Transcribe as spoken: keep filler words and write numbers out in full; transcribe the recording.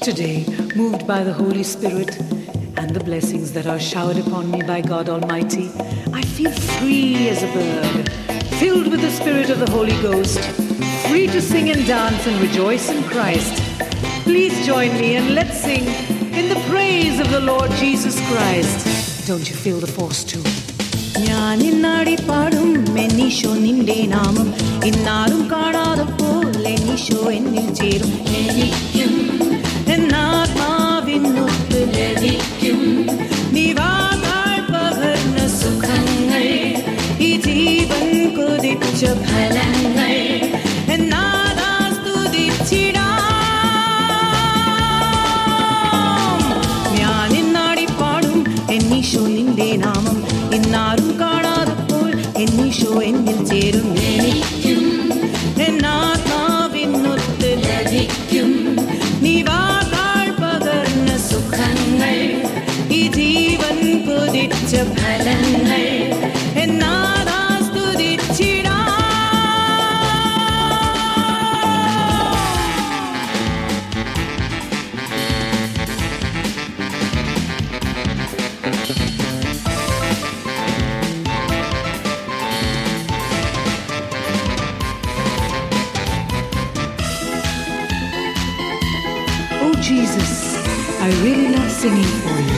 Today, moved by the Holy Spirit and the blessings that are showered upon me by God Almighty, I feel free as a bird, filled with the Spirit of the Holy Ghost, free to sing and dance and rejoice in Christ. Please join me and let's sing in the praise of the Lord Jesus Christ. Don't you feel the force too? ഞാൻ ഇന്നാടി പാടും എന്നീശോ നിന്റെ നാമം ഇന്നാരും കാണാതപ്പോൾ എന്നീശോ എന്നിൽ ചേരും എനിക്കും എന്നാത്മാവിനൊത്ത് ലഭിക്കും നിവാതാൾ പകർന്ന സുഖങ്ങൾ ഈ ജീവൻ കൊതിച്ച ഫലങ്ങൾ എന്നാദാ സ്തുതിച്ചിടാം ഞാൻ ഇന്നാടി പാടും എന്നീശോ നിന്റെ നാമം ഇന്നാരും കാണാതപ്പോൾ എന്നീശോ എന്നിൽ ചേരും എനിക്കും എന്നാത്മാവിനൊത്ത് ലഭിക്കും നിവാതാൾ പകർന്ന സുഖങ്ങൾ ഈ ജീവൻ കൊതിച്ച ഫലങ്ങൾ എന്നാദാ സ്തുതിച്ചിടാം Jesus, I really love singing for you.